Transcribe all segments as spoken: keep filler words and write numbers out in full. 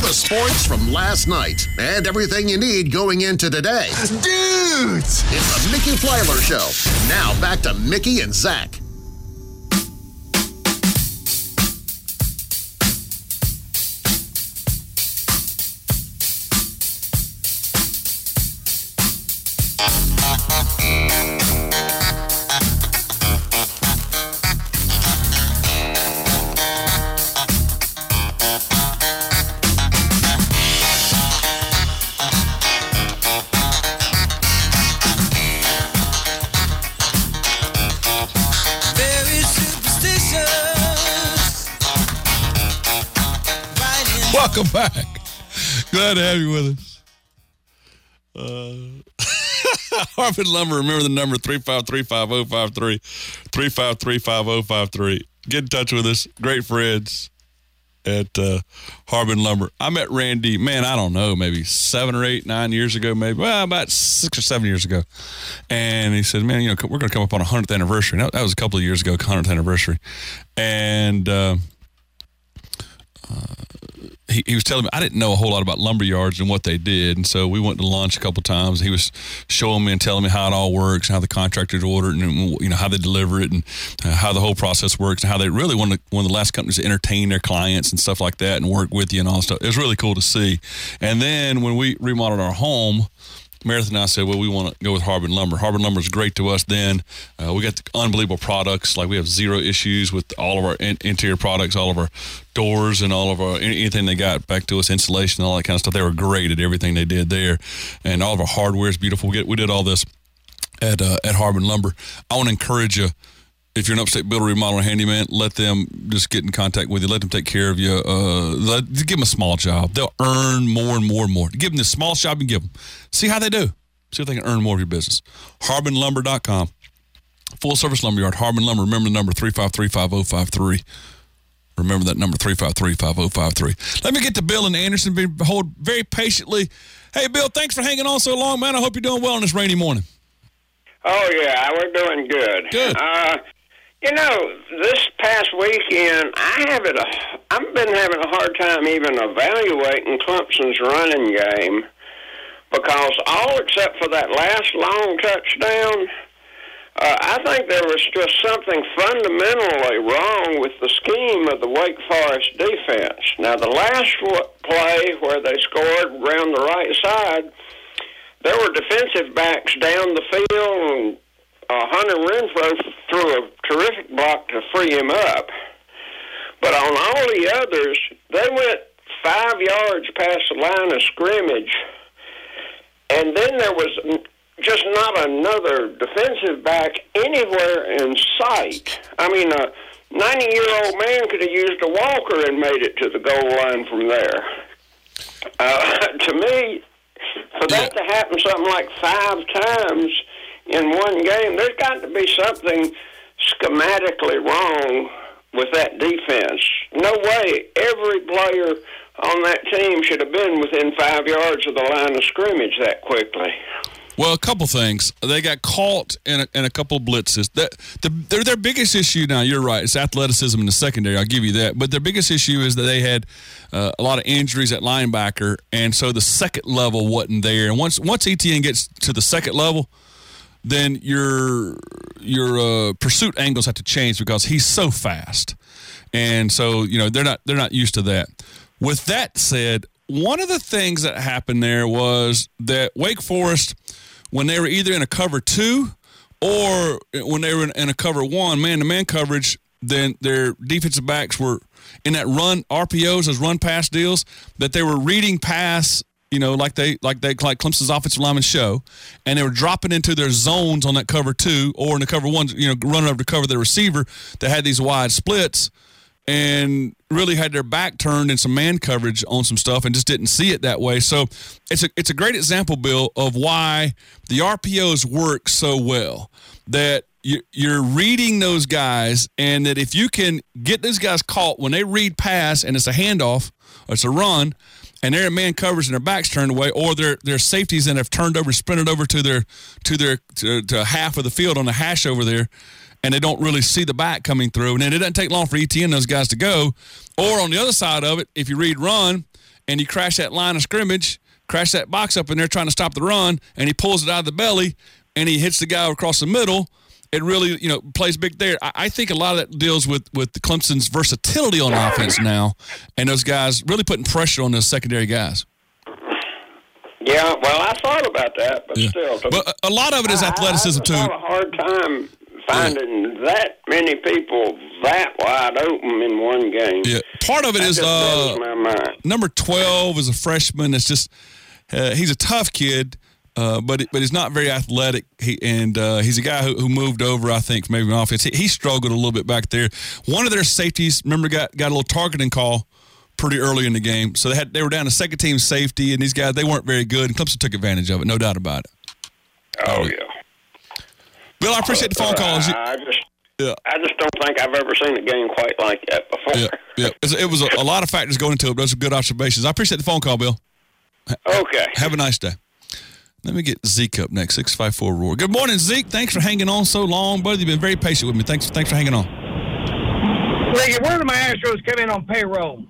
the sports from last night and everything you need going into today. Dudes! It's the Mickey Flyler Show. Now back to Mickey and Zach. Welcome back. Glad to have you with us. Uh, Harbin Lumber, remember the number three five three, five oh five three, three five three, five oh five three. Get in touch with us. Great friends at uh, Harbin Lumber. I met Randy, man, I don't know, maybe seven or eight, nine years ago, maybe. Well, about six or seven years ago. And he said, man, you know, we're going to come up on a hundredth anniversary. That, that was a couple of years ago, hundredth anniversary. And uh, uh, He, he was telling me, I didn't know a whole lot about lumber yards and what they did. And so we went to lunch a couple of times. He was showing me and telling me how it all works, how the contractors order it, and you know how they deliver it, and uh, how the whole process works, and how they really one of, the, one of the last companies to entertain their clients and stuff like that and work with you and all that stuff. It was really cool to see. And then when we remodeled our home, Meredith and I said, well, we want to go with Harbin Lumber. Harbin Lumber is great to us then. Uh, we got the unbelievable products. Like we have zero issues with all of our in- interior products, all of our doors and all of our, anything they got back to us, insulation, all that kind of stuff. They were great at everything they did there. And all of our hardware is beautiful. We, get, we did all this at uh, at Harbin Lumber. I want to encourage you, if you're an upstate builder, remodeler, handyman, let them just get in contact with you. Let them take care of you. Uh, let, give them a small job. They'll earn more and more and more. Give them the smallest job you give them. See how they do. See if they can earn more of your business. Harbin Lumber dot com. Full service lumber yard. Harbin Lumber. Remember the number three five three, five oh five three. Remember that number three five three, five oh five three. Let me get to Bill and Anderson. Hold very patiently. Hey, Bill, thanks for hanging on so long, man. I hope you're doing well on this rainy morning. Oh, yeah, we're doing good. Good. Uh, you know, this past weekend, I have it. A, I've been having a hard time even evaluating Clemson's running game because all except for that last long touchdown, uh, I think there was just something fundamentally wrong with the scheme of the Wake Forest defense. Now, the last play where they scored around the right side, there were defensive backs down the field, and uh, Hunter Renfro threw a terrific block to free him up. But on all the others, they went five yards past the line of scrimmage, and then there was just not another defensive back anywhere in sight. I mean, a ninety-year-old man could have used a walker and made it to the goal line from there. Uh, to me, for that to happen something like five times in one game, there's got to be something schematically wrong with that defense. No way every player on that team should have been within five yards of the line of scrimmage that quickly. Well, a couple things. They got caught in a, in a couple of blitzes. That the, their, their biggest issue now, you're right, it's athleticism in the secondary. I'll give you that. But their biggest issue is that they had uh, a lot of injuries at linebacker, and so the second level wasn't there. And once once E T N gets to the second level, then your your uh, pursuit angles have to change because he's so fast, and so you know they're not they're not used to that. With that said, one of the things that happened there was that Wake Forest, when they were either in a cover two or when they were in, in a cover one, man-to-man coverage, then their defensive backs were in that run R P Os, those run pass deals, that they were reading pass, you know, like they like they like Clemson's offensive linemen show, and they were dropping into their zones on that cover two or in the cover one, you know, running over to cover the receiver that had these wide splits, and really had their back turned in some man coverage on some stuff and just didn't see it that way. So it's a it's a great example, Bill, of why the R P Os work so well. That you, you're reading those guys, and that if you can get those guys caught when they read pass and it's a handoff or it's a run, and they're in man coverage and their backs turned away, or they're, they're safeties and have turned over, sprinted over to their to their to, to half of the field on the hash over there, and they don't really see the back coming through. And then it doesn't take long for E T N and those guys to go. Or on the other side of it, if you read run and he crashed that line of scrimmage, crashed that box up in there trying to stop the run, and he pulls it out of the belly, and he hits the guy across the middle. It really, you know, plays big there. I, I think a lot of that deals with, with the Clemson's versatility on offense now, and those guys really putting pressure on those secondary guys. Yeah, well, I thought about that, but yeah. still. But a lot of it is athleticism, too. I, I have a hard time finding yeah. that many people that wide open in one game. Yeah, part of it that is just uh, blows my mind. Number twelve is a freshman. It's just uh, he's a tough kid. Uh, but but he's not very athletic, he, and uh, he's a guy who, who moved over, I think, maybe on offense. He, he struggled a little bit back there. One of their safeties, remember, got, got a little targeting call pretty early in the game. So they had they were down to second team safety, and these guys, they weren't very good, and Clemson took advantage of it, no doubt about it. Oh, yeah. Bill, I appreciate the phone call. You, I just yeah. I just don't think I've ever seen a game quite like that before. Yeah, yeah. It was a, a lot of factors going into it, but those are good observations. I appreciate the phone call, Bill. Okay. Have a nice day. Let me get Zeke up next, six five four Roar. Good morning, Zeke. Thanks for hanging on so long, buddy. You've been very patient with me. Thanks thanks for hanging on. Ricky, where do my Astros come in on payroll?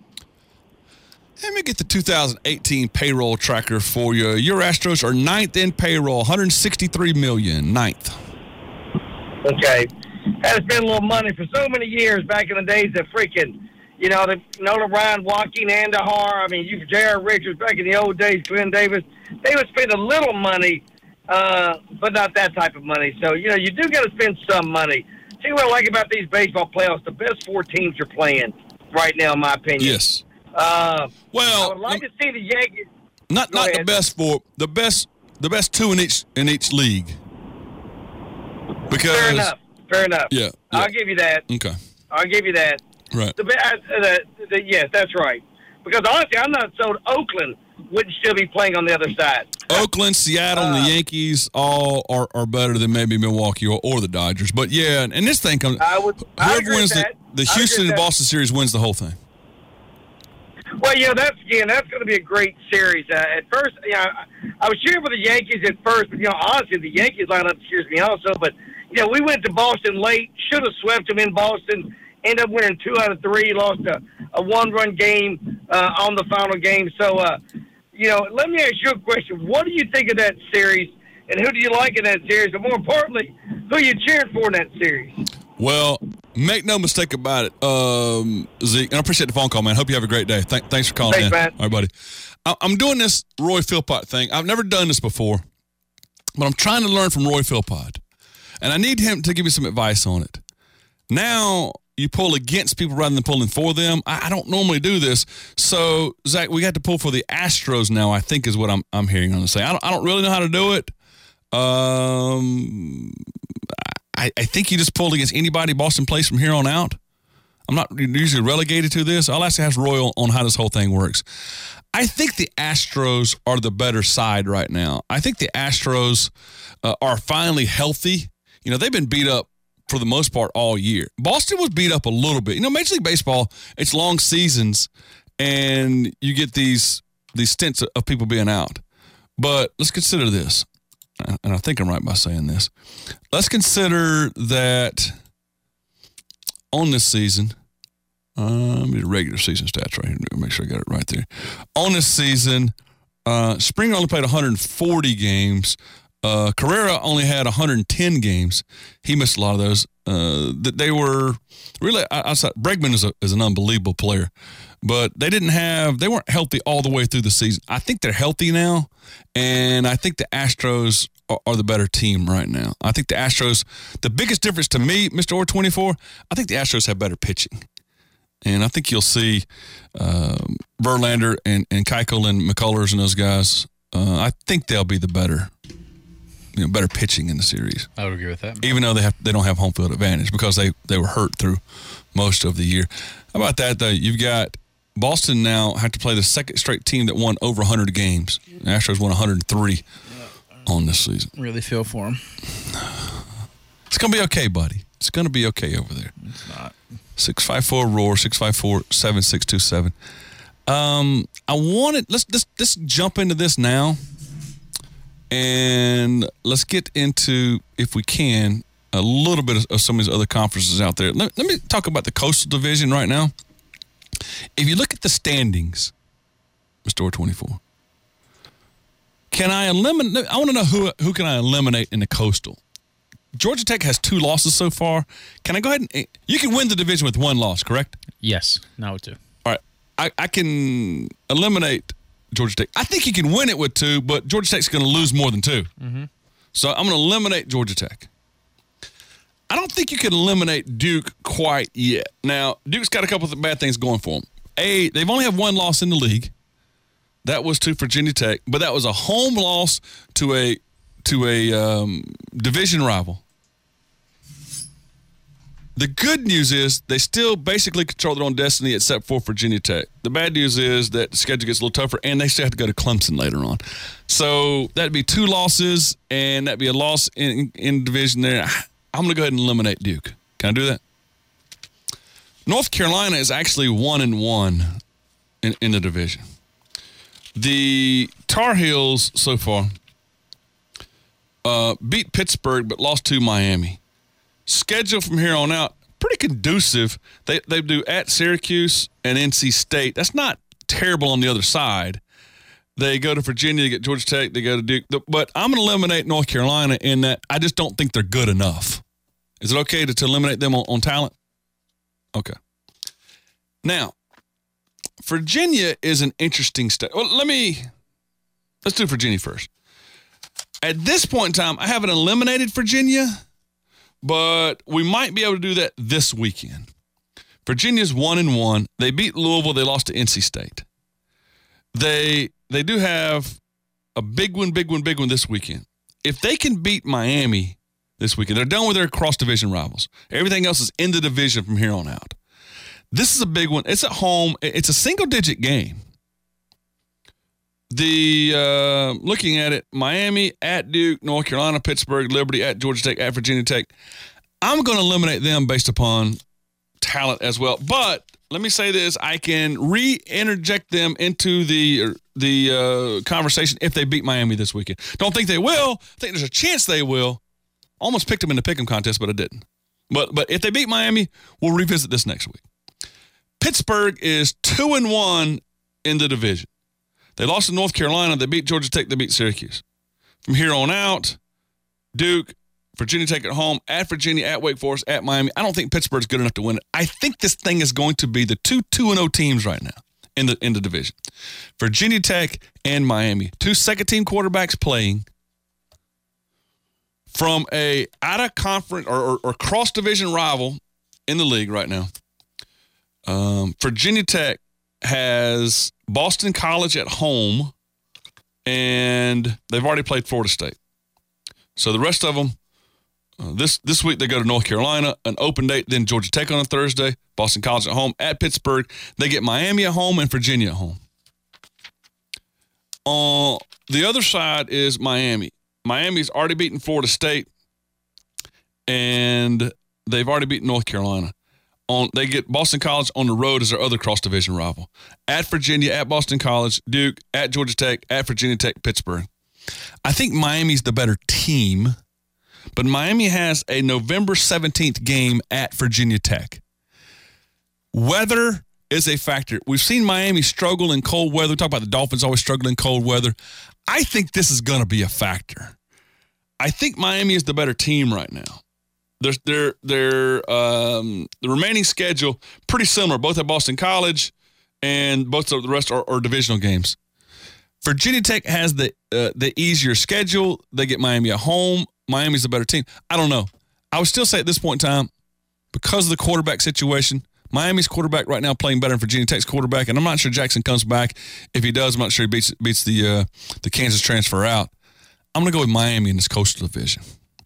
Let me get the two thousand eighteen payroll tracker for you. Your Astros are ninth in payroll, one hundred sixty-three million dollars, ninth. Okay. Had to spend a little money for so many years back in the days of freaking, you know, the Nolan Ryan, Joaquin Andahar. I mean, you J R. Richards back in the old days, Glenn Davis. They would spend a little money, uh, but not that type of money. So, you know, you do got to spend some money. See what I like about these baseball playoffs? The best four teams are playing right now, in my opinion. Yes. Uh, well, I would like to see the Yankees. Not Go not ahead. the best four, the best the best two in each in each league. Because Fair enough. Fair enough. Yeah, yeah. I'll give you that. Okay. I'll give you that. Right. The, uh, the, the, yes, that's right. Because honestly, I'm not sold Oakland wouldn't still be playing on the other side. Oakland, Seattle, and Uh, the Yankees all are, are better than maybe Milwaukee or, or the Dodgers. But yeah, and this thing comes. I would. I Whoever agree wins with the, that. the I Houston agree and with Boston series wins the whole thing. Well, yeah, that's again, that's going to be a great series. Uh, at first, yeah, I, I was cheering for the Yankees at first, but you know, honestly, the Yankees lineup scares me also. But you know, we went to Boston late, should have swept them in Boston. Ended up winning two out of three, lost a, a one-run game uh, on the final game. So, uh, you know, let me ask you a question: what do you think of that series, and who do you like in that series? But more importantly, who are you cheering for in that series? Well, make no mistake about it, um, Zeke. And I appreciate the phone call, man. Hope you have a great day. Th- thanks for calling Thanks, in. man. All right, buddy. I- I'm doing this Roy Philpott thing. I've never done this before, but I'm trying to learn from Roy Philpott. And I need him to give me some advice on it. Now, you pull against people rather than pulling for them. I, I don't normally do this. So, Zach, we got to pull for the Astros now, I think is what I'm I'm hearing on the say. I don't, I don't really know how to do it. Um, I, I think you just pulled against anybody Boston plays from here on out. I'm not usually relegated to this. I'll have to ask Roy on how this whole thing works. I think the Astros are the better side right now. I think the Astros uh, are finally healthy. You know, they've been beat up for the most part all year. Boston was beat up a little bit. You know, Major League Baseball, it's long seasons, and you get these these stints of people being out. But let's consider this, and I think I'm right by saying this. Let's consider that on this season, uh, let me do regular season stats right here. Make sure I got it right there. On this season, uh, Springer only played one hundred forty games. Uh, Carrera only had one hundred ten games. He missed a lot of those. Uh, that they were really outside. Bregman is a, is an unbelievable player, but they didn't have. They weren't healthy all the way through the season. I think they're healthy now, and I think the Astros are, are the better team right now. I think the Astros. The biggest difference to me, Mister Orr twenty-four. I think the Astros have better pitching, and I think you'll see um, Verlander and and Keuchel and McCullers and those guys. Uh, I think they'll be the better. You know, better pitching in the series. I would agree with that. Even though they have they don't have home field advantage because they, they were hurt through most of the year. How about that, though? You've got Boston now have to play the second straight team that won over one hundred games. The Astros won one hundred three yeah, on this season. Really feel for them. It's going to be okay, buddy. It's going to be okay over there. It's not. six five four ROAR, six five four, seven six two seven. Um, I wanted, let's, let's, let's jump into this now. And let's get into, if we can, a little bit of, of some of these other conferences out there. Let, let me talk about the Coastal Division right now. If you look at the standings, Mister Orr twenty-four. Can I eliminate? I want to know who who can I eliminate in the Coastal. Georgia Tech has two losses so far. Can I go ahead and – you can win the division with one loss, correct? Yes, now with two. All right. I, I can eliminate Georgia Tech. I think you can win it with two, but Georgia Tech's going to lose more than two. Mm-hmm. So I'm going to eliminate Georgia Tech. I don't think you can eliminate Duke quite yet. Now, Duke's got a couple of bad things going for them. A, they've only had one loss in the league. That was to Virginia Tech, but that was a home loss to a to a um, division rival. The good news is they still basically control their own destiny except for Virginia Tech. The bad news is that the schedule gets a little tougher, and they still have to go to Clemson later on. So that'd be two losses, and that'd be a loss in, in division there. I'm going to go ahead and eliminate Duke. Can I do that? North Carolina is actually one and one in, in the division. The Tar Heels so far uh, beat Pittsburgh but lost to Miami. Schedule from here on out, pretty conducive. They they do at Syracuse and N C State. That's not terrible on the other side. They go to Virginia, they get Georgia Tech, they go to Duke. But I'm going to eliminate North Carolina in that I just don't think they're good enough. Is it okay to, to eliminate them on, on talent? Okay. Now, Virginia is an interesting state. Well, let me, let's do Virginia first. At this point in time, I haven't eliminated Virginia, but we might be able to do that this weekend. Virginia's one and one. They beat Louisville. They lost to N C State. They they do have a big one, big one, big one this weekend. If they can beat Miami this weekend, they're done with their cross-division rivals. Everything else is in the division from here on out. This is a big one. It's at home. It's a single-digit game. The uh, looking at it, Miami at Duke, North Carolina, Pittsburgh, Liberty at Georgia Tech, at Virginia Tech. I'm going to eliminate them based upon talent as well. But let me say this: I can re-interject them into the the uh, conversation if they beat Miami this weekend. Don't think they will. I think there's a chance they will. Almost picked them in the pick'em contest, but I didn't. But but if they beat Miami, we'll revisit this next week. Pittsburgh is two and one in the division. They lost to North Carolina. They beat Georgia Tech. They beat Syracuse. From here on out, Duke, Virginia Tech at home, at Virginia, at Wake Forest, at Miami. I don't think Pittsburgh's good enough to win it. I think this thing is going to be the two two and oh teams right now in the in the division. Virginia Tech and Miami, two second-team quarterbacks playing from a out-of-conference or, or, or cross-division rival in the league right now. Um, Virginia Tech has Boston College at home, and they've already played Florida State. So the rest of them, uh, this this week they go to North Carolina, an open date, then Georgia Tech on a Thursday, Boston College at home, at Pittsburgh. They get Miami at home and Virginia at home. On the other side is Miami. Miami's already beaten Florida State, and they've already beaten North Carolina. On, they get Boston College on the road as their other cross-division rival. At Virginia, at Boston College, Duke, at Georgia Tech, at Virginia Tech, Pittsburgh. I think Miami's the better team, but Miami has a November seventeenth game at Virginia Tech. Weather is a factor. We've seen Miami struggle in cold weather. We talk about the Dolphins always struggling in cold weather. I think this is going to be a factor. I think Miami is the better team right now. Their their their um, the remaining schedule pretty similar. Both at Boston College, and both of the rest are, are divisional games. Virginia Tech has the uh, the easier schedule. They get Miami at home. Miami's the better team. I don't know. I would still say at this point in time, because of the quarterback situation, Miami's quarterback right now playing better than Virginia Tech's quarterback, and I'm not sure Jackson comes back. If he does, I'm not sure he beats beats the uh, the Kansas transfer out. I'm going to go with Miami in this Coastal Division.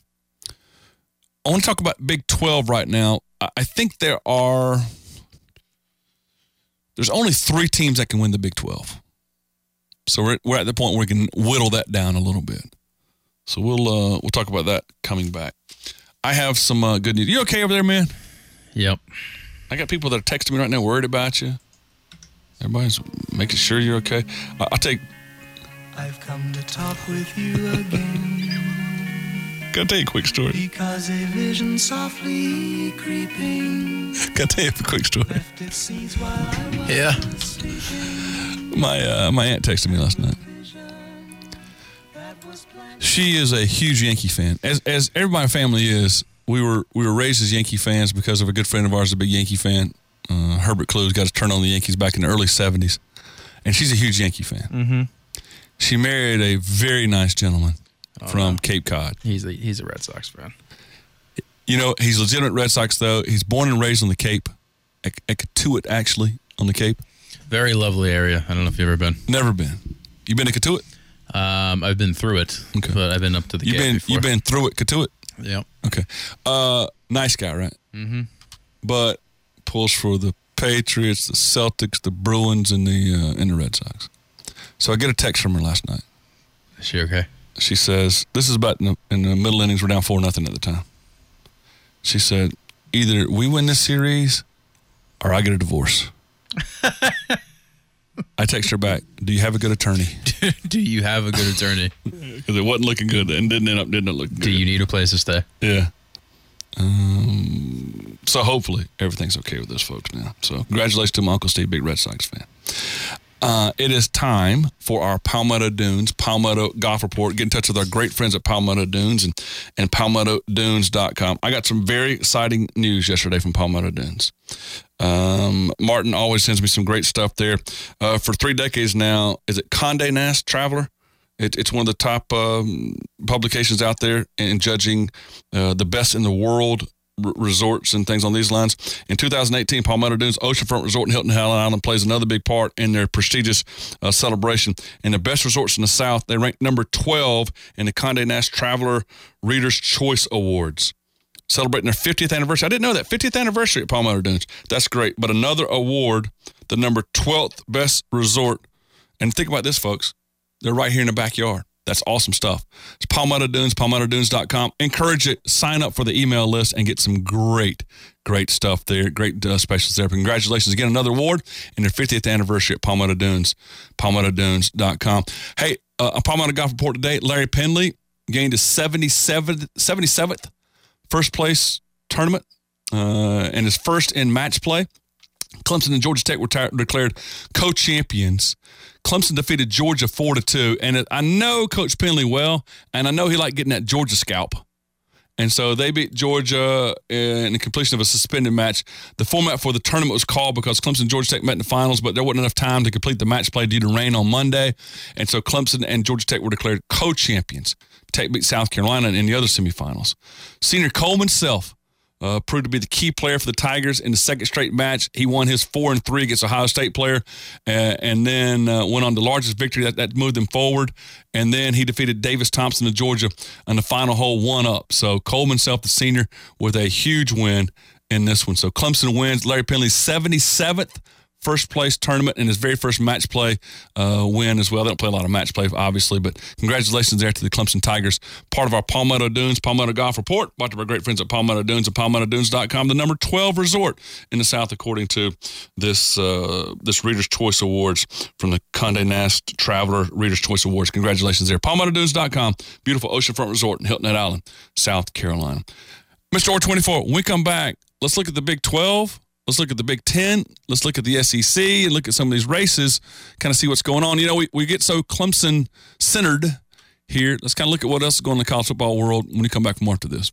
I want to talk about Big twelve right now. I think there are there's only three teams that can win the Big twelve. So we're we're at the point where we can whittle that down a little bit. So we'll uh, we'll talk about that coming back. I have some uh, good news. You okay over there, man? Yep. I got people that are texting me right now worried about you. Everybody's making sure you're okay. I- I'll take. I've come to talk with you again. Gotta tell you a quick story. Because a vision softly creeping Gotta tell you a quick story. left its seeds while I was Yeah. sleeping. My uh, my aunt texted me last night. She is a huge Yankee fan, as as everybody in my family is. We were we were raised as Yankee fans because of a good friend of ours, a big Yankee fan. Uh, Herbert Clues got to turn on the Yankees back in the early seventies, and she's a huge Yankee fan. Mm-hmm. She married a very nice gentleman oh, from no. Cape Cod. He's a, he's a Red Sox fan. You know, he's legitimate Red Sox, though. He's born and raised on the Cape, at, at Cotuit, actually, on the Cape. Very lovely area. I don't know if you've ever been. Never been. You been to Cotuit? Um, I've been through it, okay. but I've been up to the you've Cape been, before. You've been through it, Cotuit? Yep. Okay. Uh, nice guy, right? Mm-hmm. But pulls for the Patriots, the Celtics, the Bruins, and the uh, and the Red Sox. So I get a text from her last night. Is she okay? She says, this is about in the, in the middle innings, we're down four nothing at the time. She said, either we win this series or I get a divorce. I text her back, do you have a good attorney? Do you have a good attorney? Because it wasn't looking good and didn't end up didn't look good. Do you need a place to stay? Yeah. Um, so hopefully everything's okay with this, folks, now. So congratulations to my Uncle Steve, big Red Sox fan. Uh, it is time for our Palmetto Dunes, Palmetto Golf Report. Get in touch with our great friends at Palmetto Dunes and, and palmetto dunes dot com. I got some very exciting news yesterday from Palmetto Dunes. Um, Martin always sends me some great stuff there. Uh, for three decades now, is it Condé Nast Traveler? It, it's one of the top um, publications out there in judging uh, the best in the world r- resorts and things on these lines. In two thousand eighteen, Palmetto Dunes Oceanfront Resort in Hilton Head Island plays another big part in their prestigious uh, celebration. And the best resorts in the South, they ranked number twelve in the Condé Nast Traveler Reader's Choice Awards. Celebrating their fiftieth anniversary. I didn't know that. fiftieth anniversary at Palmetto Dunes. That's great. But another award, the number twelfth best resort. And think about this, folks. They're right here in the backyard. That's awesome stuff. It's Palmetto Dunes, palmetto dunes dot com. Encourage it. Sign up for the email list and get some great, great stuff there. Great uh, specials there. Congratulations again. Another award in their fiftieth anniversary at Palmetto Dunes, palmetto dunes dot com. Hey, uh, a Palmetto Golf Report today. Larry Pendley gained his seventy-seventh, seventy-seventh first place tournament uh, and his first in match play. Clemson and Georgia Tech were t- declared co-champions. Clemson defeated Georgia four to two, and it, I know Coach Pendley well, and I know he liked getting that Georgia scalp. And so they beat Georgia in the completion of a suspended match. The format for the tournament was called because Clemson and Georgia Tech met in the finals, but there wasn't enough time to complete the match play due to rain on Monday. And so Clemson and Georgia Tech were declared co-champions. Tech beat South Carolina in the other semifinals. Senior Coleman Self Uh, proved to be the key player for the Tigers in the second straight match. He won his four and three against Ohio State player, uh, and then uh, went on the largest victory that, that moved them forward. And then he defeated Davis Thompson of Georgia on the final hole, one up. So Coleman Self, the senior, with a huge win in this one. So Clemson wins. Larry Pendley's seventy-seventh first place tournament and his very first match play uh, win as well. They don't play a lot of match play, obviously, but congratulations there to the Clemson Tigers. Part of our Palmetto Dunes, Palmetto Golf Report, brought to our great friends at Palmetto Dunes and palmetto dunes dot com, the number twelve resort in the South, according to this uh, this Reader's Choice Awards from the Condé Nast Traveler Reader's Choice Awards. Congratulations there. palmetto dunes dot com, beautiful oceanfront resort in Hilton Head Island, South Carolina. Mister R twenty-four, when we come back, let's look at the Big twelve. Let's look at the Big Ten. Let's look at the S E C and look at some of these races, kind of see what's going on. You know, we, we get so Clemson-centered here. Let's kind of look at what else is going on in the college football world when we come back from after this.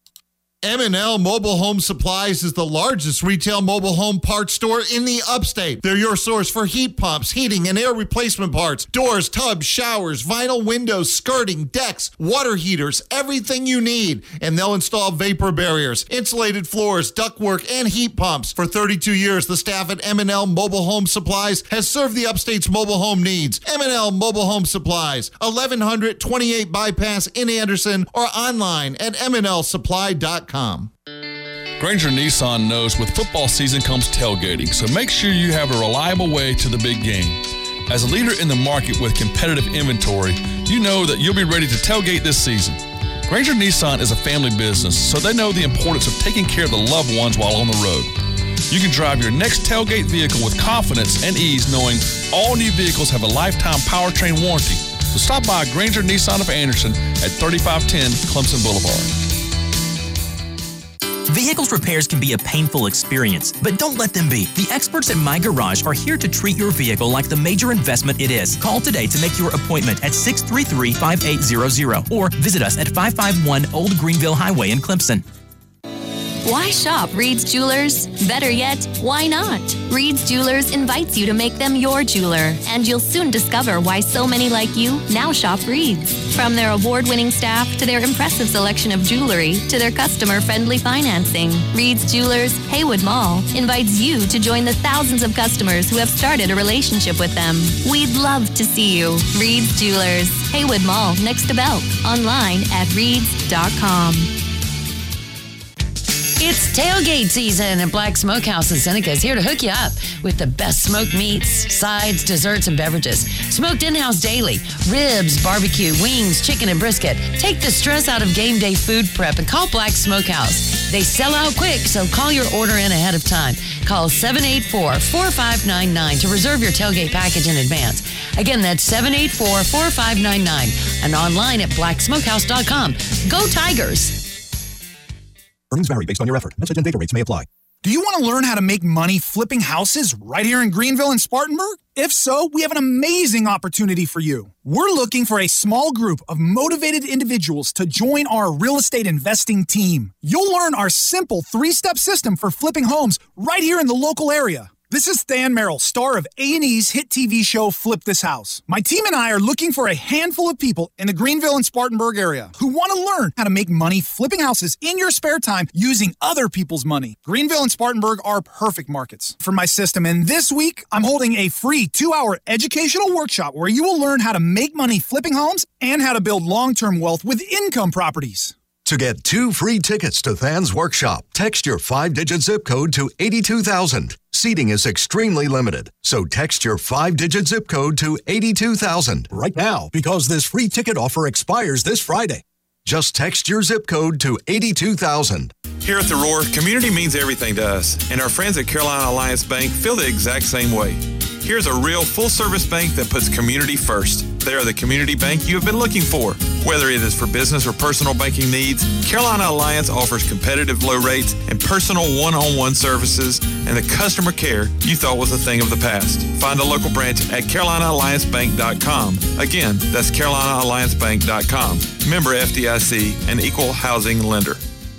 M and L Mobile Home Supplies is the largest retail mobile home parts store in the upstate. They're your source for heat pumps, heating, and air replacement parts, doors, tubs, showers, vinyl windows, skirting, decks, water heaters, everything you need. And they'll install vapor barriers, insulated floors, ductwork, and heat pumps. For thirty-two years, the staff at M and L Mobile Home Supplies has served the upstate's mobile home needs. M and L Mobile Home Supplies, eleven hundred twenty-eight Bypass in Anderson, or online at m n l supply dot com. Granger Nissan knows with football season comes tailgating, so make sure you have a reliable way to the big game. As a leader in the market with competitive inventory, you know that you'll be ready to tailgate this season. Granger Nissan is a family business, so they know the importance of taking care of the loved ones while on the road. You can drive your next tailgate vehicle with confidence and ease knowing all new vehicles have a lifetime powertrain warranty. So stop by Granger Nissan of Anderson at thirty-five ten Clemson Boulevard. Vehicles repairs can be a painful experience, but don't let them be. The experts at My Garage are here to treat your vehicle like the major investment it is. Call today to make your appointment at six three three, five eight zero zero or visit us at five five one Old Greenville Highway in Clemson. Why shop Reed's Jewelers? Better yet, why not? Reed's Jewelers invites you to make them your jeweler, and you'll soon discover why so many like you now shop Reed's. From their award-winning staff to their impressive selection of jewelry to their customer-friendly financing, Reed's Jewelers, Haywood Mall, invites you to join the thousands of customers who have started a relationship with them. We'd love to see you. Reed's Jewelers, Haywood Mall, next to Belk. Online at reeds dot com. It's tailgate season, and Black Smokehouse in Seneca is here to hook you up with the best smoked meats, sides, desserts, and beverages. Smoked in-house daily, ribs, barbecue, wings, chicken, and brisket. Take the stress out of game day food prep and call Black Smokehouse. They sell out quick, so call your order in ahead of time. Call seven eight four, four five nine nine to reserve your tailgate package in advance. Again, that's seven eight four, four five nine nine and online at black smokehouse dot com. Go Tigers! Earnings vary based on your effort. Message and data rates may apply. Do you want to learn how to make money flipping houses right here in Greenville and Spartanburg? If so, we have an amazing opportunity for you. We're looking for a small group of motivated individuals to join our real estate investing team. You'll learn our simple three-step system for flipping homes right here in the local area. This is Stan Merrill, star of A and E's hit T V show Flip This House. My team and I are looking for a handful of people in the Greenville and Spartanburg area who want to learn how to make money flipping houses in your spare time using other people's money. Greenville and Spartanburg are perfect markets for my system, and this week I'm holding a free two-hour educational workshop where you will learn how to make money flipping homes and how to build long-term wealth with income properties. To get two free tickets to Than's workshop, text your five-digit zip code to eighty-two thousand. Seating is extremely limited, so text your five-digit zip code to eighty-two thousand right now, because this free ticket offer expires this Friday. Just text your zip code to eighty-two thousand. Here at The Roar, community means everything to us, and our friends at Carolina Alliance Bank feel the exact same way. Here's a real full-service bank that puts community first. They are the community bank you have been looking for. Whether it is for business or personal banking needs, Carolina Alliance offers competitive low rates and personal one-on-one services and the customer care you thought was a thing of the past. Find a local branch at carolina alliance bank dot com. Again, that's carolina alliance bank dot com. Member F D I C, an equal housing lender.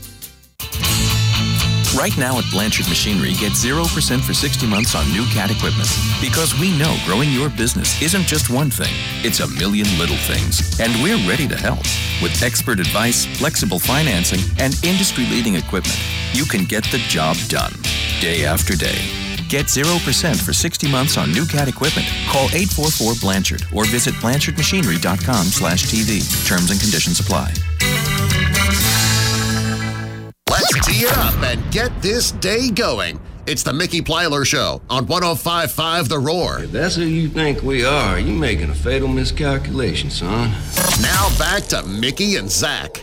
Right now at Blanchard Machinery, get zero percent for sixty months on new cat equipment. Because we know growing your business isn't just one thing, it's a million little things. And we're ready to help. With expert advice, flexible financing, and industry-leading equipment, you can get the job done, day after day. Get zero percent for sixty months on new cat equipment. Call eight four four Blanchard or visit blanchard machinery dot com slash T V. Terms and conditions apply. Let's tee it up and get this day going. It's the Mickey Plyler Show on one oh five point five The Roar. If that's who you think we are, you're making a fatal miscalculation, son. Now back to Mickey and Zach.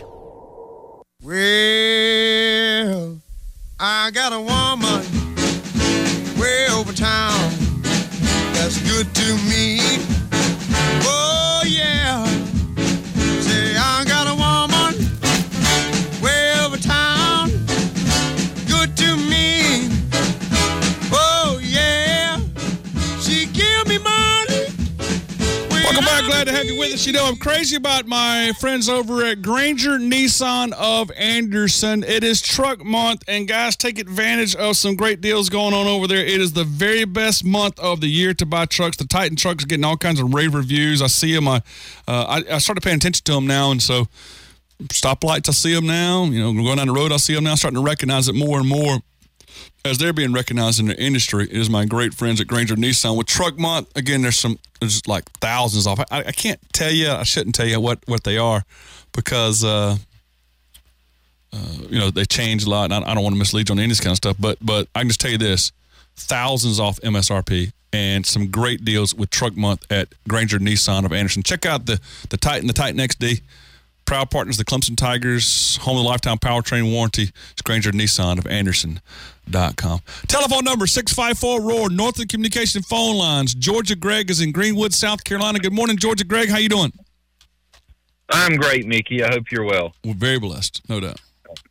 Well, I got a woman way over town that's good to me. Oh, yeah. Say, I got a woman way over town, good to me. Oh, yeah. She give me money. Welcome back. Glad to have you with us. You know, I'm crazy about my friends over at Granger Nissan of Anderson. It is truck month, and guys, take advantage of some great deals going on over there. It is the very best month of the year to buy trucks. The Titan trucks are getting all kinds of rave reviews. I see them. I, uh, I, I started paying attention to them now, and so stoplights, I see them now. You know, going down the road, I see them now. Starting to recognize it more and more as they're being recognized in the industry. It is my great friends at Granger Nissan. With truck month, again, there's some, there's like thousands off. I, I can't tell you, I shouldn't tell you what, what they are because, uh, uh, you know, they change a lot. And I, I don't want to mislead you on any of this kind of stuff, but, but I can just tell you this, thousands off M S R P and some great deals with truck month at Granger Nissan of Anderson. Check out the, the Titan, the Titan X D. Proud partners, the Clemson Tigers, home of the lifetime powertrain warranty. It's Granger Nissan of Anderson dot com. Telephone number six five four ROAR, Northland Communication phone lines. Georgia Greg is in Greenwood, South Carolina. Good morning, Georgia Greg. How you doing? I'm great, Mickey. I hope you're well. We're very blessed, no doubt.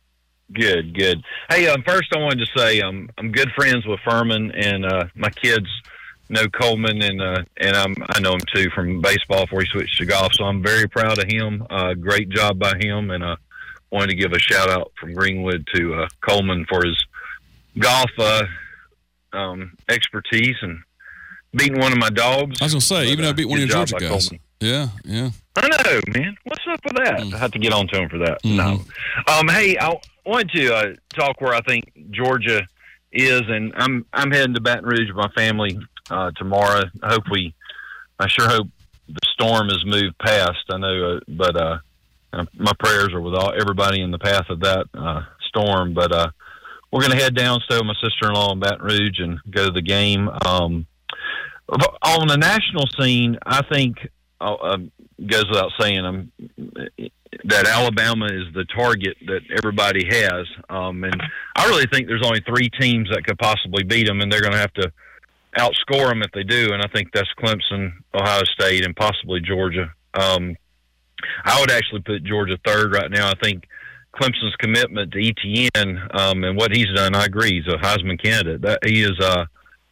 Good, good. Hey, um, first I wanted to say um, I'm good friends with Furman, and uh, my kids know Coleman, and uh, and I'm, I know him too from baseball before he switched to golf. So I'm very proud of him. Uh, great job by him, and uh, wanted to give a shout out from Greenwood to uh, Coleman for his golf uh, um, expertise and beating one of my dogs. I was gonna say, but, even though I beat one of good your job Georgia by guys. Coleman. Yeah, yeah. I know, man. What's up with that? Mm. I have to get on to him for that. Mm-hmm. No. Um, hey, I wanted to uh, talk where I think Georgia is, and I'm I'm heading to Baton Rouge with my family uh, tomorrow. I hope we, I sure hope the storm has moved past. I know, uh, but uh, my prayers are with all everybody in the path of that uh, storm. But uh, we're going to head down, stay with my sister-in-law in Baton Rouge, and go to the game. Um, on the national scene, I think uh, goes without saying, um, that Alabama is the target that everybody has. Um, and I really think there's only three teams that could possibly beat them, and they're going to have to outscore them if they do. And I think that's Clemson, Ohio State, and possibly Georgia. Um, I would actually put Georgia third right now. I think Clemson's commitment to E T N um, and what he's done, I agree. He's a Heisman candidate. That he is uh,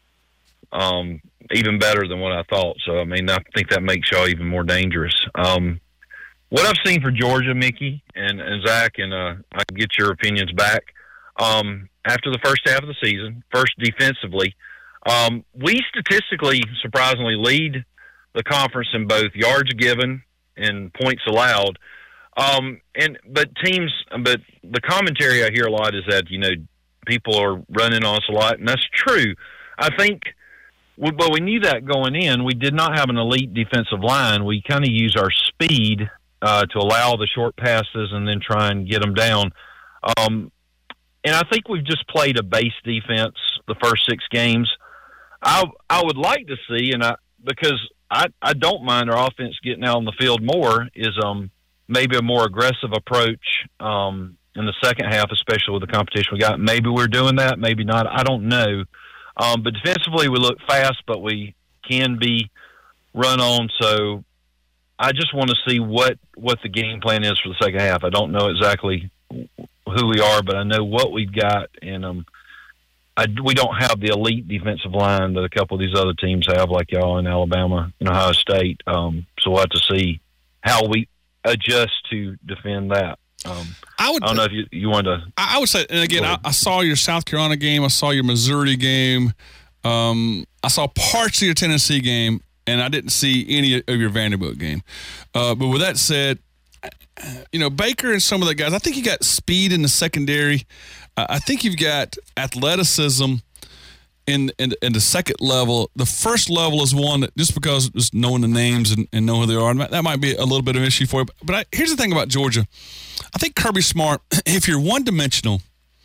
um, even better than what I thought. So, I mean, I think that makes y'all even more dangerous. Um, what I've seen for Georgia, Mickey and, and Zach, and uh, I can get your opinions back. Um, after the first half of the season, first defensively, um, we statistically, surprisingly, lead the conference in both yards given and points allowed. Um, and but teams, but the commentary I hear a lot is that, you know, people are running on us a lot, and that's true. I think, but we knew that going in. We did not have an elite defensive line. We kind of use our speed uh, to allow the short passes and then try and get them down. Um, and I think we've just played a base defense the first six games. I I would like to see, and I because I, I don't mind our offense getting out on the field more, is um maybe a more aggressive approach um, in the second half, especially with the competition we got. Maybe we're doing that, maybe not. I don't know. Um, but defensively, we look fast, but we can be run on. So I just want to see what, what the game plan is for the second half. I don't know exactly who we are, but I know what we've got. And um, I, we don't have the elite defensive line that a couple of these other teams have, like y'all in Alabama and Ohio State. Um, so we'll have to see how we adjust to defend that. Um, I would. I don't know if you, you want to. I would say, and again, I, I saw your South Carolina game. I saw your Missouri game. Um, I saw parts of your Tennessee game, and I didn't see any of your Vanderbilt game. Uh, but with that said, you know, Baker and some of the guys, I think you got speed in the secondary. Uh, I think you've got athleticism in, in in the second level. The first level is one that, just because just knowing the names and, and know who they are, that might be a little bit of an issue for you. But I, here's the thing about Georgia. I think Kirby Smart, if you're one-dimensional,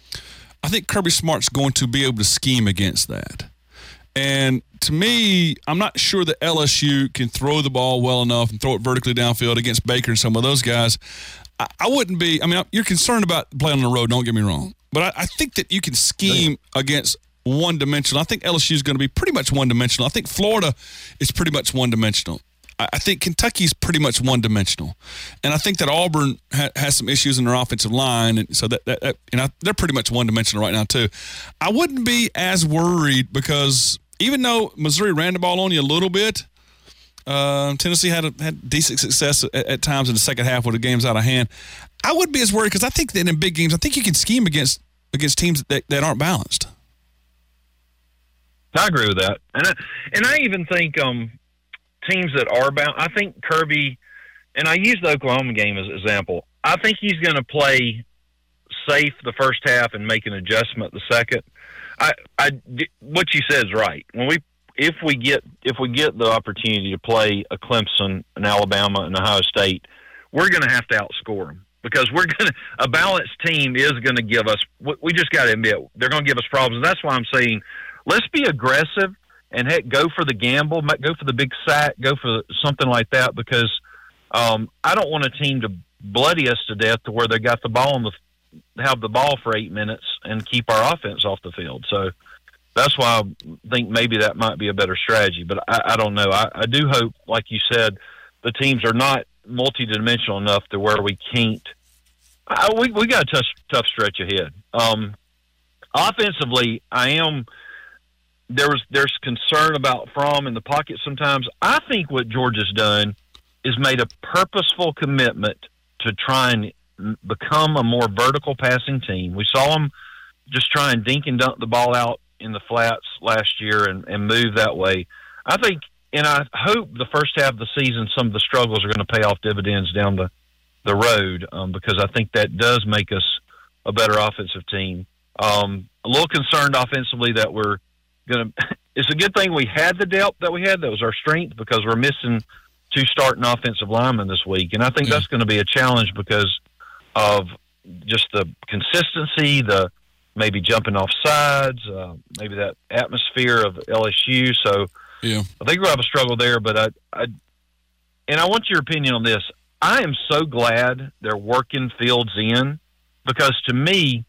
I think Kirby Smart's going to be able to scheme against that. And to me, I'm not sure that L S U can throw the ball well enough and throw it vertically downfield against Baker and some of those guys. I, I wouldn't be – I mean, you're concerned about playing on the road, don't get me wrong. But I, I think that you can scheme against one-dimensional. I think L S U is going to be pretty much one-dimensional. I think Florida is pretty much one-dimensional. I think Kentucky's pretty much one-dimensional, and I think that Auburn ha- has some issues in their offensive line, and so that, that, that you know they're pretty much one-dimensional right now too. I wouldn't be as worried because even though Missouri ran the ball on you a little bit, uh, Tennessee had a, had decent success at, at times in the second half with the games out of hand. I wouldn't be as worried because I think that in big games, I think you can scheme against against teams that, that aren't balanced. I agree with that, and I, and I even think um. teams that are bound, I think Kirby, and I use the Oklahoma game as an example, I think he's going to play safe the first half and make an adjustment the second. I, I, what you said is right. When we, if we get, if we get the opportunity to play a Clemson, an Alabama, and Ohio State, we're going to have to outscore them because we're going to, a balanced team is going to give us, we just got to admit, they're going to give us problems. And that's why I'm saying, let's be aggressive. And heck, go for the gamble, go for the big sack, go for something like that, because um, I don't want a team to bloody us to death to where they got the ball on the have the ball for eight minutes and keep our offense off the field. So that's why I think maybe that might be a better strategy. But I, I don't know. I, I do hope, like you said, the teams are not multidimensional enough to where we can't I, we we got a tough tough stretch ahead. Um, offensively, I am. There was there's concern about Fromm in the pocket sometimes. I think what Georgia's done is made a purposeful commitment to try and become a more vertical passing team. We saw them just try and dink and dunk the ball out in the flats last year and, and move that way. I think, and I hope the first half of the season, some of the struggles are going to pay off dividends down the, the road um, because I think that does make us a better offensive team. Um, a little concerned offensively that we're going to – it's a good thing we had the depth that we had. That was our strength because we're missing two starting offensive linemen this week. And I think yeah. that's going to be a challenge because of just the consistency, the maybe jumping off sides, uh, maybe that atmosphere of L S U. So yeah. I think we'll have a struggle there. But I, I – and I want your opinion on this. I am so glad they're working Fields in because to me,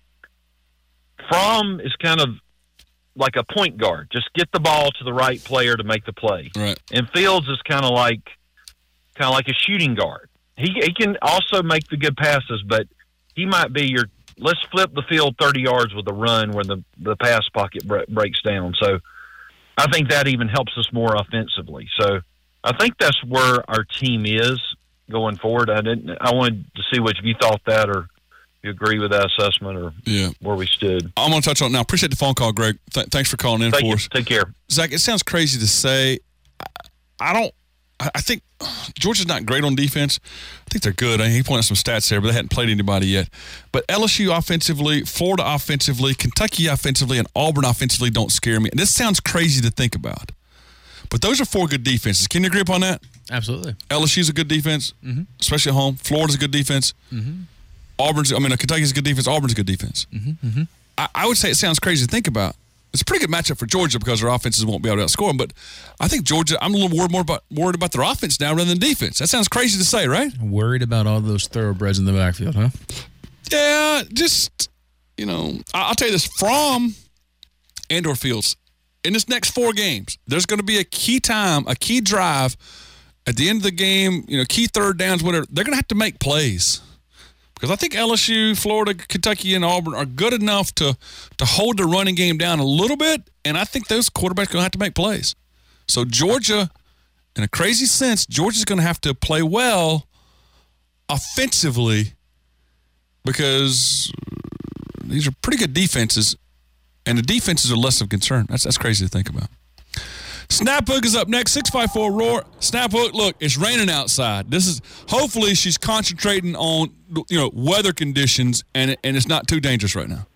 Fromm is kind of like a point guard. Just get the ball to the right player to make the play. Right. And Fields is kind of like kind of like a shooting guard. He he can also make the good passes, but he might be your let's flip the field thirty yards with a run where the, the pass pocket bre- breaks down. So I think that even helps us more offensively. So I think that's where our team is going forward. I didn't. I wanted to see what you thought that or you agree with that assessment or yeah. where we stood. I'm going to touch on it now. Appreciate the phone call, Greg. Th- thanks for calling in Thank for you. us. Take care. Zach, it sounds crazy to say. I, I don't – I think Georgia's not great on defense. I think they're good. I mean, he pointed out some stats there, but they hadn't played anybody yet. But L S U offensively, Florida offensively, Kentucky offensively, and Auburn offensively don't scare me. And this sounds crazy to think about. But those are four good defenses. Can you agree upon that? Absolutely. L S U's a good defense, mm-hmm. especially at home. Florida's a good defense. Mm-hmm. Auburn's, I mean, Kentucky's a good defense. Auburn's a good defense. Mm-hmm. Mm-hmm. I, I would say it sounds crazy to think about. It's a pretty good matchup for Georgia because their offenses won't be able to outscore them. But I think Georgia, I'm a little worried more about worried about their offense now rather than defense. That sounds crazy to say, right? Worried about all those thoroughbreds in the backfield, huh? Yeah, just, you know, I, I'll tell you this. Fromm and or Fields, in this next four games, there's going to be a key time, a key drive at the end of the game, you know, key third downs, whatever. They're going to have to make plays. Because I think L S U, Florida, Kentucky, and Auburn are good enough to to hold the running game down a little bit, and I think those quarterbacks are going to have to make plays. So Georgia, in a crazy sense, Georgia's going to have to play well offensively because these are pretty good defenses, and the defenses are less of concern. That's that's crazy to think about. Snaphook is up next, six five four roar. Snaphook, look, it's raining outside. This is hopefully she's concentrating on, you know, weather conditions, and and it's not too dangerous right now.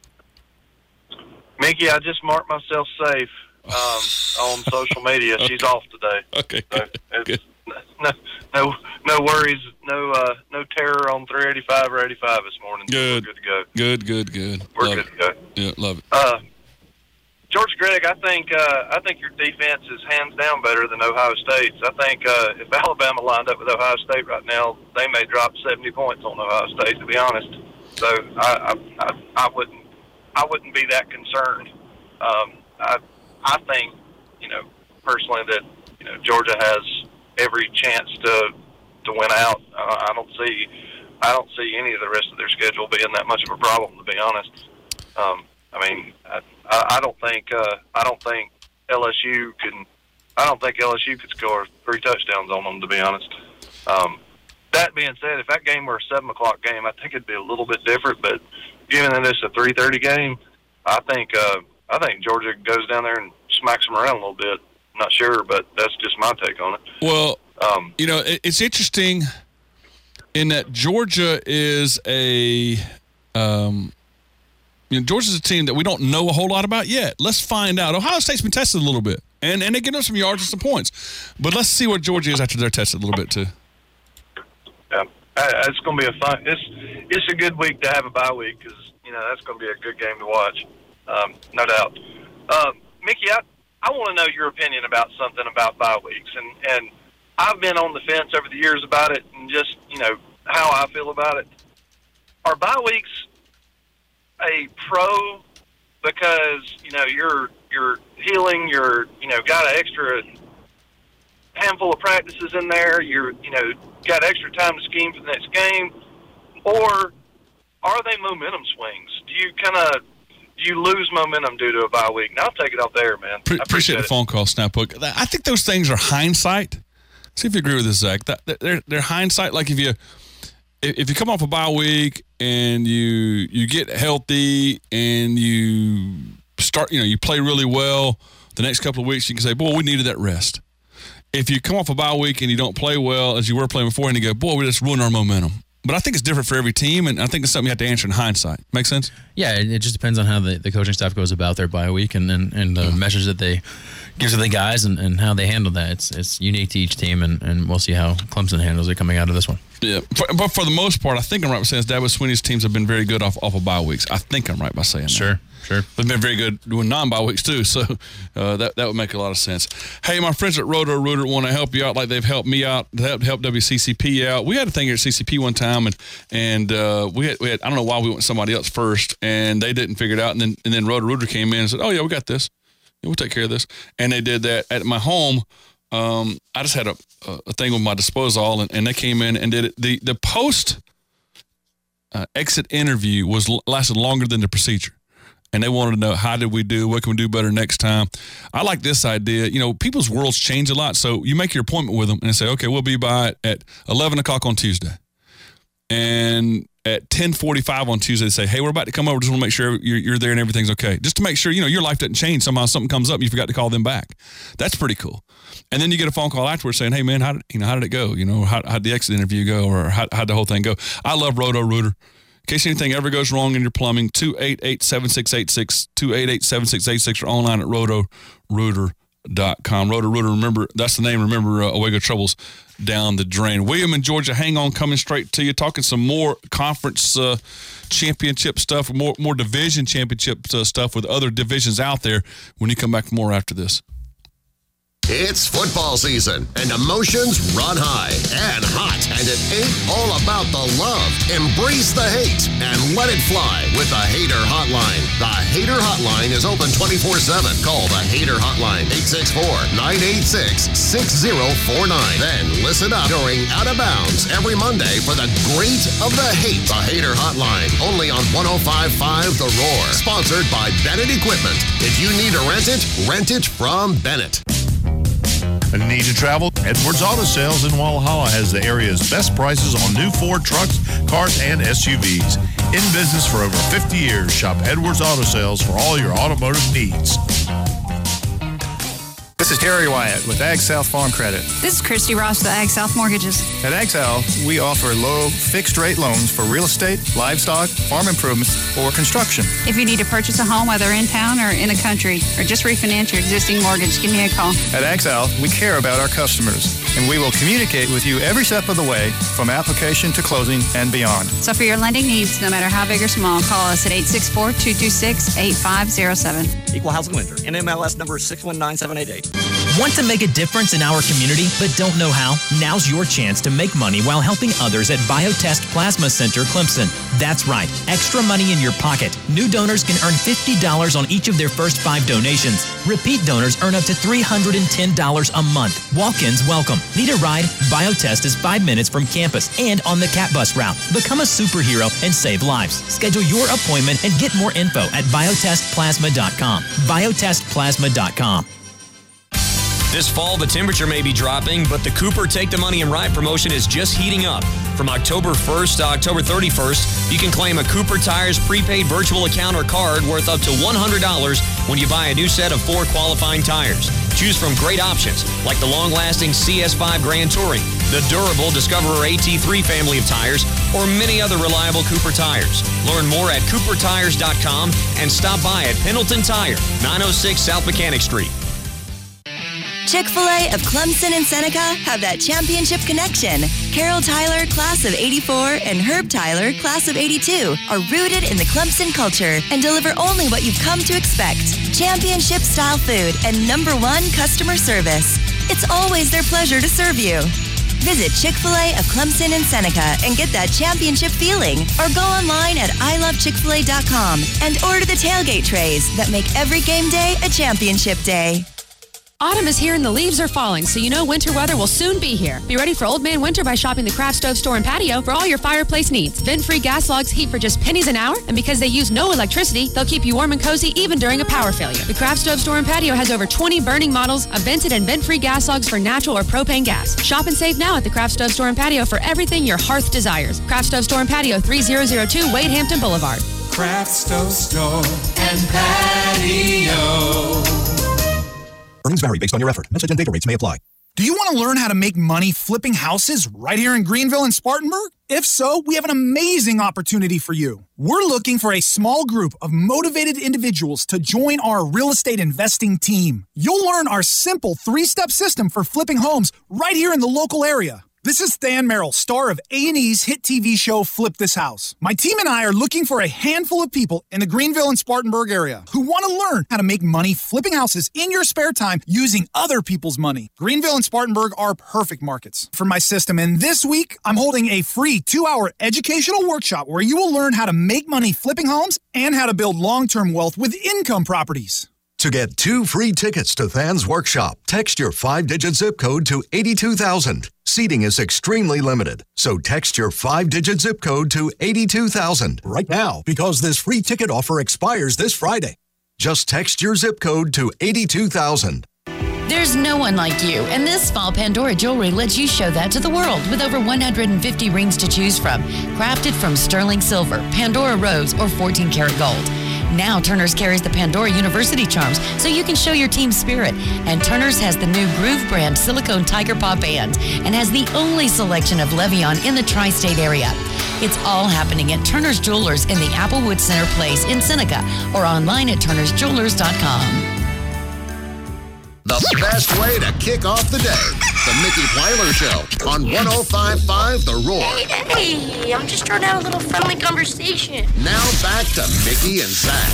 Mickey, I just marked myself safe um, on social media. Okay. She's off today. Okay, so good, it's good. No, no, no worries. No, uh, no terror on three eighty-five or eighty-five this morning. Good. We're good to go. Good, good, good. We're love good it. to go. Yeah, love it. Uh, George Gregg, I think uh, I think your defense is hands down better than Ohio State's. I think uh, if Alabama lined up with Ohio State right now, they may drop seventy points on Ohio State. To be honest, so I I, I, I wouldn't I wouldn't be that concerned. Um, I I think you know personally that you know Georgia has every chance to to win out. Uh, I don't see I don't see any of the rest of their schedule being that much of a problem. To be honest. Um, I mean, I, I don't think uh, I don't think L S U can. I don't think L S U could score three touchdowns on them. To be honest. Um, that being said, if that game were a seven o'clock game, I think it'd be a little bit different. But given that it's a three thirty game, I think uh, I think Georgia goes down there and smacks them around a little bit. I'm not sure, but that's just my take on it. Well, um, you know, it, it's interesting in that Georgia is a. Um, You know, Georgia's a team that we don't know a whole lot about yet. Let's find out. Ohio State's been tested a little bit, and and they get us some yards and some points. But let's see what Georgia is after they're tested a little bit too. Yeah, uh, it's going to be a fun. It's it's a good week to have a bye week because you know that's going to be a good game to watch, um, no doubt. Um, Mickey, I I want to know your opinion about something about bye weeks, and and I've been on the fence over the years about it, and just you know how I feel about it. Are bye weeks a pro because you know you're you're healing, you're you know got an extra handful of practices in there, you're you know got extra time to scheme for the next game, or are they momentum swings? Do you kind of do you lose momentum due to a bye week? And I'll take it off there, man. Pre- I appreciate the it. phone call, Snaphook. I think those things are hindsight. See if you agree with this, Zach. That, they're, they're hindsight. Like if you if you come off a bye week and you you get healthy and you start, you know, you play really well, the next couple of weeks you can say, boy, we needed that rest. If you come off a bye week and you don't play well as you were playing before and you go, boy, we just ruined our momentum. But I think it's different for every team, and I think it's something you have to answer in hindsight. Make sense? Yeah, it, it just depends on how the, the coaching staff goes about their bye week and, and, and the message that they give to the guys and, and how they handle that. It's it's unique to each team, and, and we'll see how Clemson handles it coming out of this one. Yeah, for, but for the most part, I think I'm right by saying Dabo Swinney's teams have been very good off, off of bye weeks. I think I'm right by saying sure, that. Sure, sure. They've been very good doing non-bye weeks too, so uh, that that would make a lot of sense. Hey, my friends at Roto Rooter want to help you out like they've helped me out, help help W C C P out. We had a thing here at C C P one time, and and uh, we had we had I don't know why we went somebody else first, and they didn't figure it out, and then and then Roto Rooter came in and said, oh yeah, we got this, yeah, we'll take care of this, and they did that at my home. Um, I just had a, a thing with my disposal, and, and they came in and did it. The the post uh, exit interview was lasted longer than the procedure, and they wanted to know how did we do, what can we do better next time. I like this idea. You know, people's worlds change a lot, so you make your appointment with them and they say, okay, we'll be by at eleven o'clock on Tuesday, and at ten forty-five on Tuesday, they say, hey, we're about to come over. Just want to make sure you're, you're there and everything's okay. Just to make sure, you know, your life doesn't change. Somehow something comes up and you forgot to call them back. That's pretty cool. And then you get a phone call afterwards saying, hey, man, how did, you know, how did it go? You know, how how'd the exit interview go, or how, how'd the whole thing go? I love Roto Rooter. In case anything ever goes wrong in your plumbing, two eight eight, seven six eight six, two eight eight, seven six eight six, or online at roto rooter dot com. Roto Rooter, remember, that's the name. Remember, uh, Owego troubles down the drain. William in Georgia, hang on, coming straight to you, talking some more conference uh, championship stuff, more more division championship uh, stuff with other divisions out there when you come back more after this. It's football season, and emotions run high and hot, and it ain't all about the love. Embrace the hate and let it fly with the Hater Hotline. The Hater Hotline is open twenty-four seven. Call the Hater Hotline, eight six four, nine eight six, six zero four nine. Then listen up during Out of Bounds every Monday for the great of the hate. The Hater Hotline, only on one oh five point five The Roar. Sponsored by Bennett Equipment. If you need to rent it, rent it from Bennett. Need to travel? Edwards Auto Sales in Walhalla has the area's best prices on new Ford trucks, cars, and S U Vs. In business for over fifty years, shop Edwards Auto Sales for all your automotive needs. This is Terry Wyatt with Ag South Farm Credit. This is Christy Ross with Ag South Mortgages. At Ag South, we offer low, fixed-rate loans for real estate, livestock, farm improvements, or construction. If you need to purchase a home, whether in town or in the country, or just refinance your existing mortgage, give me a call. At Ag South, we care about our customers, and we will communicate with you every step of the way, from application to closing and beyond. So for your lending needs, no matter how big or small, call us at eight six four, two two six, eight five zero seven. Equal housing lender. N M L S number six one nine seven eight eight. Want to make a difference in our community but don't know how? Now's your chance to make money while helping others at Biotest Plasma Center Clemson. That's right, extra money in your pocket. New donors can earn fifty dollars on each of their first five donations. Repeat donors earn up to three hundred ten dollars a month. Walk-ins welcome. Need a ride? Biotest is five minutes from campus and on the Cat Bus route. Become a superhero and save lives. Schedule your appointment and get more info at biotest plasma dot com. biotest plasma dot com. This fall, the temperature may be dropping, but the Cooper Take the Money and Ride promotion is just heating up. From October first to October thirty-first, you can claim a Cooper Tires prepaid virtual account or card worth up to one hundred dollars when you buy a new set of four qualifying tires. Choose from great options like the long-lasting C S five Grand Touring, the durable Discoverer A T three family of tires, or many other reliable Cooper tires. Learn more at cooper tires dot com and stop by at Pendleton Tire, nine oh six South Mechanic Street. Chick-fil-A of Clemson and Seneca have that championship connection. Carol Tyler, class of eighty-four, and Herb Tyler, class of eighty-two, are rooted in the Clemson culture and deliver only what you've come to expect. Championship-style food and number one customer service. It's always their pleasure to serve you. Visit Chick-fil-A of Clemson and Seneca and get that championship feeling. Or go online at i love chick fil a dot com and order the tailgate trays that make every game day a championship day. Autumn is here and the leaves are falling, so you know winter weather will soon be here. Be ready for Old Man Winter by shopping the Craft Stove Store and Patio for all your fireplace needs. Vent-free gas logs heat for just pennies an hour, and because they use no electricity, they'll keep you warm and cozy even during a power failure. The Craft Stove Store and Patio has over twenty burning models of vented and vent-free gas logs for natural or propane gas. Shop and save now at the Craft Stove Store and Patio for everything your hearth desires. Craft Stove Store and Patio, three thousand two Wade Hampton Boulevard. Craft Stove Store and Patio. Earnings vary based on your effort. Message and data rates may apply. Do you want to learn how to make money flipping houses right here in Greenville and Spartanburg? If so, we have an amazing opportunity for you. We're looking for a small group of motivated individuals to join our real estate investing team. You'll learn our simple three-step system for flipping homes right here in the local area. This is Than Merrill, star of A and E's hit T V show Flip This House. My team and I are looking for a handful of people in the Greenville and Spartanburg area who want to learn how to make money flipping houses in your spare time using other people's money. Greenville and Spartanburg are perfect markets for my system, and this week I'm holding a free two-hour educational workshop where you will learn how to make money flipping homes and how to build long-term wealth with income properties. To get two free tickets to Than's workshop, text your five-digit zip code to eighty-two thousand. Seating is extremely limited, so text your five-digit zip code to eighty-two thousand. Right now, because this free ticket offer expires this Friday. Just text your zip code to eighty-two thousand. There's no one like you, and this fall Pandora Jewelry lets you show that to the world with over one hundred fifty rings to choose from, crafted from sterling silver, Pandora rose, or fourteen karat gold. Now Turner's carries the Pandora University charms so you can show your team spirit. And Turner's has the new Groove brand silicone tiger paw band and has the only selection of Levion in the tri-state area. It's all happening at Turner's Jewelers in the Applewood Center Place in Seneca or online at turners jewelers dot com. The best way to kick off the day. The Mickey Plyler Show on one oh five point five The Roar. Hey, I'm just trying to have a little friendly conversation. Now back to Mickey and Zach.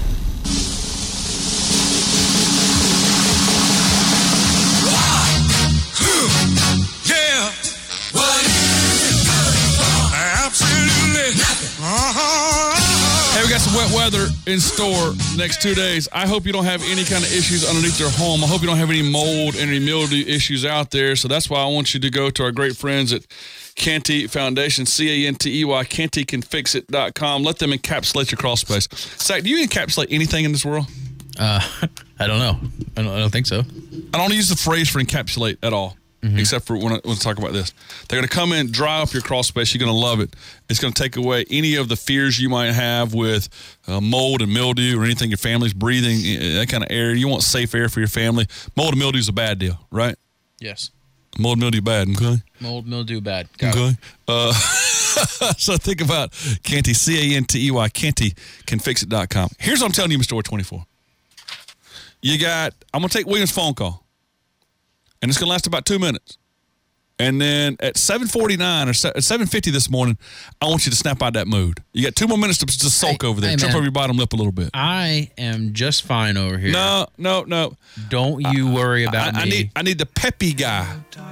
Yeah. What is it good for? Absolutely nothing. Uh-huh. Hey, we got some wet weather in store next two days. I hope you don't have any kind of issues underneath your home. I hope you don't have any mold and any mildew issues out there. So that's why I want you to go to our great friends at Canty Foundation, C A N T E Y, canty can fix it dot com. Let them encapsulate your crawl space. Zach, do you encapsulate anything in this world? Uh, I don't know. I don't, I don't think so. I don't use the phrase for encapsulate at all. Mm-hmm. Except for when I, when I talk about this. They're going to come in, dry up your crawl space. You're going to love it. It's going to take away any of the fears you might have with uh, mold and mildew or anything your family's breathing, that kind of air. You want safe air for your family. Mold and mildew is a bad deal, right? Yes. Mold and mildew bad, okay? Mold, mildew, bad. Got okay. Uh, so think about Canty, C A N T E Y, canty can fix it dot com. Here's what I'm telling you, Mister twenty-four. You got, I'm going to take William's phone call. And it's going to last about two minutes. And then at seven forty-nine or at seven fifty this morning, I want you to snap out that mood. You got two more minutes to just sulk hey, over there. Hey, Jump man. over your bottom lip a little bit. I am just fine over here. No, no, no. Don't you worry about I, I, me. I need, I need the peppy guy.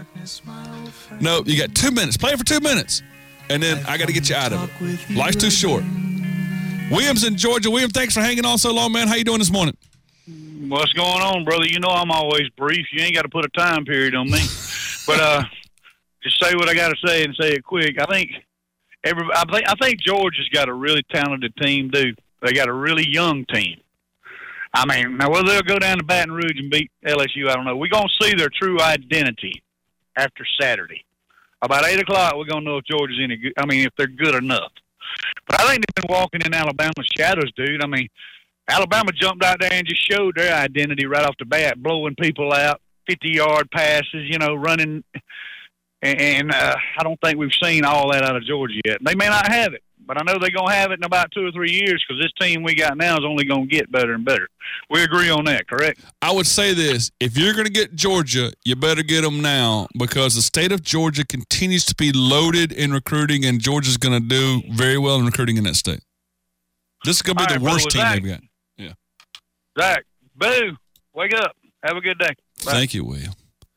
No, you got two minutes. Play it for two minutes. And then I got to get you out of it. Life's too short. William's in Georgia. William, thanks for hanging on so long, man. How you doing this morning? What's going on, brother? You know I'm always brief. You ain't got to put a time period on me. But uh, just say what I got to say and say it quick. I think every I think I think Georgia's got a really talented team, dude. They got a really young team. I mean, now whether they'll go down to Baton Rouge and beat L S U, I don't know. We're gonna see their true identity after Saturday. About eight o'clock, we're gonna know if Georgia's any good. I mean, if they're good enough. But I think they've been walking in Alabama's shadows, dude. I mean, Alabama jumped out there and just showed their identity right off the bat, blowing people out, fifty-yard passes, you know, running. And uh, I don't think we've seen all that out of Georgia yet. They may not have it, but I know they're going to have it in about two or three years because this team we got now is only going to get better and better. We agree on that, correct? I would say this. If you're going to get Georgia, you better get them now because the state of Georgia continues to be loaded in recruiting, and Georgia's going to do very well in recruiting in that state. This is going to be All the right, worst team Zach, they've got. Yeah. Zach, boo, wake up. Have a good day. Bye. Thank you, William.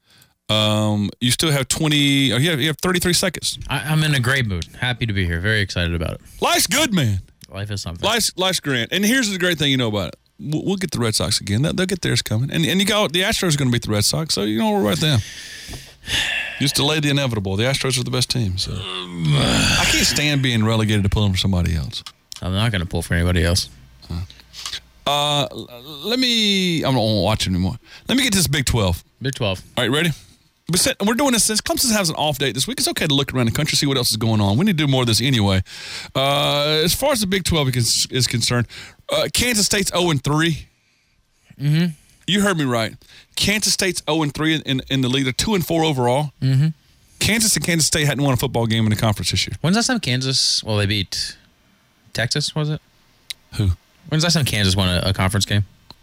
Um, you still have twenty. Oh, you have, you have thirty-three seconds. I, I'm in a great mood. Happy to be here. Very excited about it. Life's good, man. Life is something. Life's, life's grand. And here's the great thing you know about it. we'll, we'll get the Red Sox again. They'll, they'll get theirs coming. And and you got the Astros are going to beat the Red Sox, so you know we're right there. Just delay the inevitable. The Astros are the best team. So I can't stand being relegated to pulling for somebody else. I'm not going to pull for anybody else. Uh, let me. I don't watch it anymore. Let me get to this Big twelve. Big twelve. All right, ready? We're doing this since Clemson has an off date this week. It's okay to look around the country, see what else is going on. We need to do more of this anyway. Uh, as far as the Big twelve is, is concerned, uh, Kansas State's oh and three. Mm-hmm. You heard me right. Kansas State's oh and three in, in the league. They're two and four overall. Mm-hmm. Kansas and Kansas State hadn't won a football game in the conference this year. When's the last time Kansas, well, they beat Texas, was it? Who? When's the last time Kansas won a, a conference game?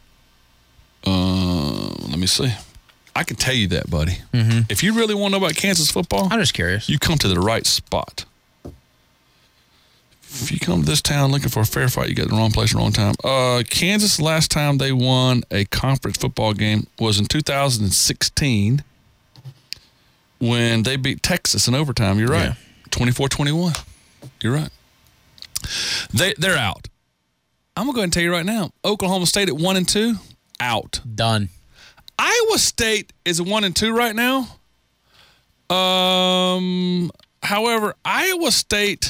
Uh, let me see. I can tell you that, buddy. Mm-hmm. If you really want to know about Kansas football, I'm just curious. You come to the right spot. If you come to this town looking for a fair fight, you got the wrong place, wrong time. Uh, Kansas, last time they won a conference football game was in two thousand sixteen when they beat Texas in overtime. You're right. twenty-four twenty-one. You're right. They, they're out. I'm going to go ahead and tell you right now. Oklahoma State at one and two, out. Done. Iowa State is one and two right now. Um, however, Iowa State,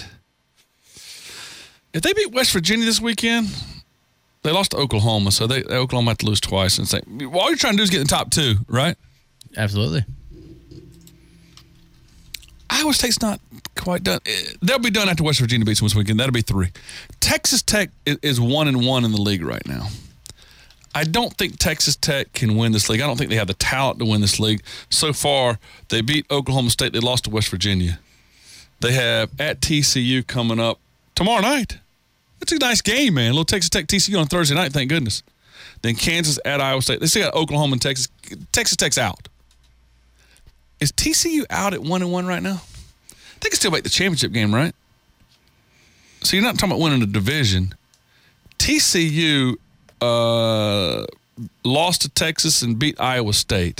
if they beat West Virginia this weekend, they lost to Oklahoma, so they Oklahoma have to lose twice. And say, well, all you're trying to do is get in the top two, right? Absolutely. Iowa State's not quite done. They'll be done after West Virginia beats them this weekend. That'll be three. Texas Tech is one and one in the league right now. I don't think Texas Tech can win this league. I don't think they have the talent to win this league. So far, they beat Oklahoma State. They lost to West Virginia. They have at T C U coming up tomorrow night. That's a nice game, man. A little Texas Tech T C U on Thursday night, thank goodness. Then Kansas at Iowa State. They still got Oklahoma and Texas. Texas Tech's out. Is T C U out at one and one right now? They can still make the championship game, right? So you're not talking about winning a division. T C U uh, lost to Texas and beat Iowa State.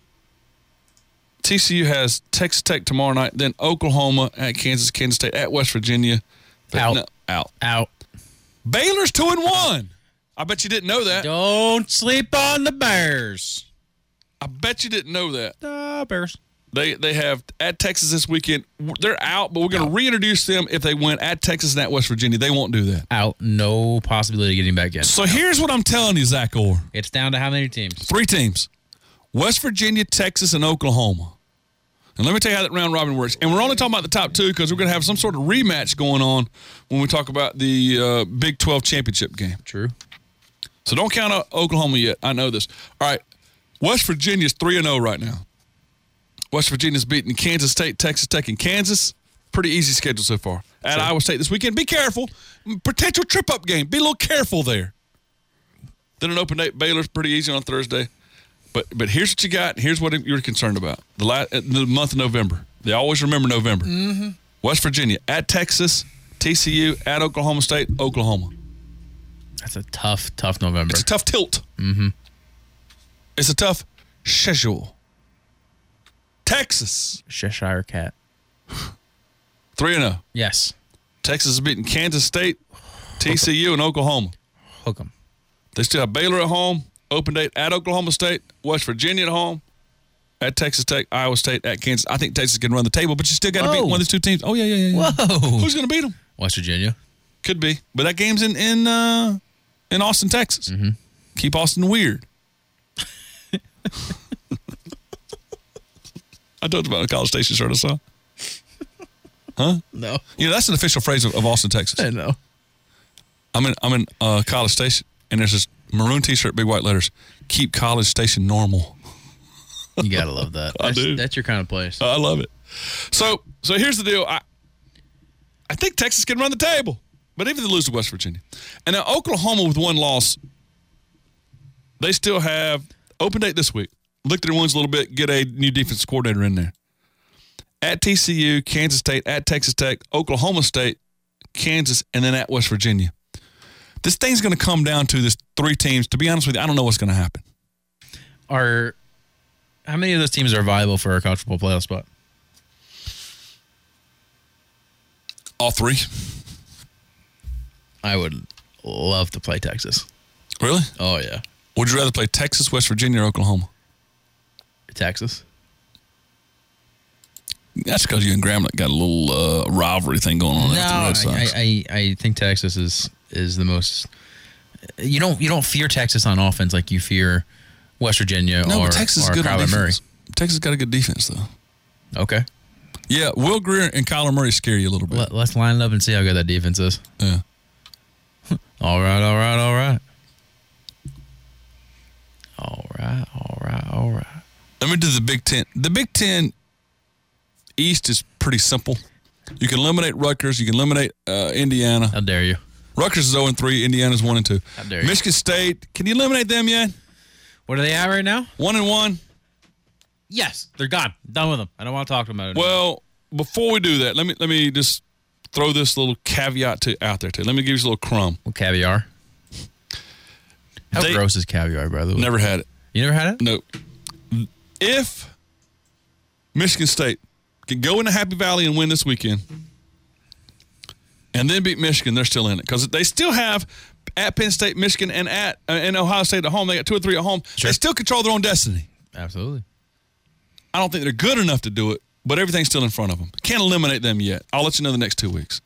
T C U has Texas Tech tomorrow night, then Oklahoma at Kansas, Kansas State at West Virginia. Out. No, out. Out. Baylor's two and one. I bet you didn't know that. Don't sleep on the Bears. I bet you didn't know that. The Bears. They they have at Texas this weekend. They're out, but we're going to reintroduce them if they win at Texas and at West Virginia. They won't do that. Out. No possibility of getting back in. So here's what I'm telling you, Zach Orr. It's down to how many teams? Three teams. West Virginia, Texas, and Oklahoma. And let me tell you how that round robin works. And we're only talking about the top two because we're going to have some sort of rematch going on when we talk about the uh, Big twelve championship game. True. So don't count out Oklahoma yet. I know this. All right. West Virginia's three and oh right now. West Virginia's beating Kansas State, Texas Tech, and Kansas. Pretty easy schedule so far. At sure. Iowa State this weekend. Be careful. Potential trip-up game. Be a little careful there. Then an open date. Baylor's pretty easy on Thursday. But but here's what you got. Here's what you're concerned about. The, last, the month of November. They always remember November. Mm-hmm. West Virginia at Texas, T C U at Oklahoma State, Oklahoma. That's a tough, tough November. It's a tough tilt. Mm-hmm. It's a tough schedule. Texas. Cheshire Cat. three and oh. Yes. Texas is beating Kansas State, T C U, and Oklahoma. Hook 'em. They still have Baylor at home, open date at Oklahoma State, West Virginia at home, at Texas Tech, Iowa State, at Kansas. I think Texas can run the table, but you still got to beat one of these two teams. Oh, yeah, yeah, yeah. yeah. Whoa. Who's going to beat them? West Virginia. Could be. But that game's in in, uh, in Austin, Texas. Mm-hmm. Keep Austin weird. I told you about a College Station shirt I saw. Huh? No. You know, that's an official phrase of, of Austin, Texas. I know. I'm in I'm in uh, College Station, and there's this maroon T-shirt, big white letters. Keep College Station normal. You gotta love that. I That's, do. That's your kind of place. I love it. So so here's the deal. I I think Texas can run the table, but even if they lose to West Virginia, and now Oklahoma with one loss, they still have open date this week. Look at their wins a little bit. Get a new defensive coordinator in there. At T C U, Kansas State, at Texas Tech, Oklahoma State, Kansas, and then at West Virginia. This thing's going to come down to this three teams. To be honest with you, I don't know what's going to happen. Are how many of those teams are viable for a college football playoff spot? All three. I would love to play Texas. Really? Oh, yeah. Would you rather play Texas, West Virginia, or Oklahoma? Texas. That's because you and Grambling got a little uh, rivalry thing going on. No, there with the Red Sox. I, I, I think Texas is is the most. You don't you don't fear Texas on offense like you fear West Virginia no, or, but Texas or is good on Kyler defense. Murray. Texas got a good defense though. Okay. Yeah, Will Greer and Kyler Murray scare you a little bit. Let, let's line it up and see how good that defense is. Yeah. all right, all right, all right. All right, all right, all right. Let me do the Big Ten. The Big Ten East is pretty simple. You can eliminate Rutgers. You can eliminate uh, Indiana. How dare you? Rutgers is oh and three. Indiana's one and two. How dare you? Michigan State. Can you eliminate them yet? What are they at right now? One and one. Yes, they're gone. Done with them. I don't want to talk to them about it anymore. Well, before we do that, let me let me just throw this little caveat to out there too. Let me give you a little crumb. Well, caviar. How They- gross is caviar, by the way? Never had it. You never had it? No. If Michigan State can go into Happy Valley and win this weekend and then beat Michigan, they're still in it because they still have at Penn State, Michigan, and at uh, and Ohio State at home. They got two or three at home. Sure. They still control their own destiny. Absolutely. I don't think they're good enough to do it, but everything's still in front of them. Can't eliminate them yet. I'll let you know the next two weeks.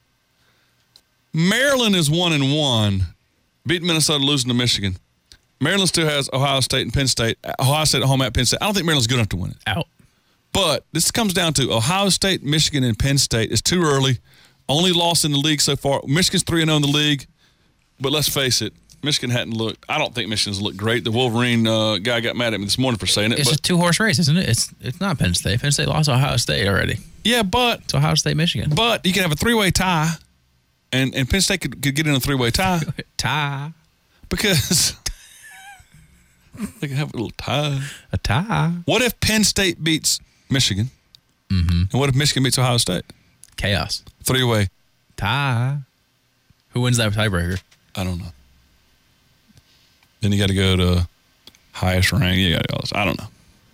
Maryland is one and one, beating Minnesota, losing to Michigan. Maryland still has Ohio State and Penn State. Ohio State at home at Penn State. I don't think Maryland's good enough to win it. Out. But this comes down to Ohio State, Michigan, and Penn State. It's too early. Only loss in the league so far. Michigan's three and oh in the league. But let's face it, Michigan hadn't looked. I don't think Michigan's looked great. The Wolverine uh, guy got mad at me this morning for saying it. It's but, a two horse race, isn't it? It's it's not Penn State. Penn State lost to Ohio State already. Yeah, but it's Ohio State, Michigan. But you can have a three way tie, and, and Penn State could, could get in a three way tie. tie. Because they can have a little tie. A tie. What if Penn State beats Michigan? Mm-hmm. And what if Michigan beats Ohio State? Chaos. Three way tie. Who wins that tiebreaker? I don't know. Then you got to go to highest rank. You got to go. I don't know.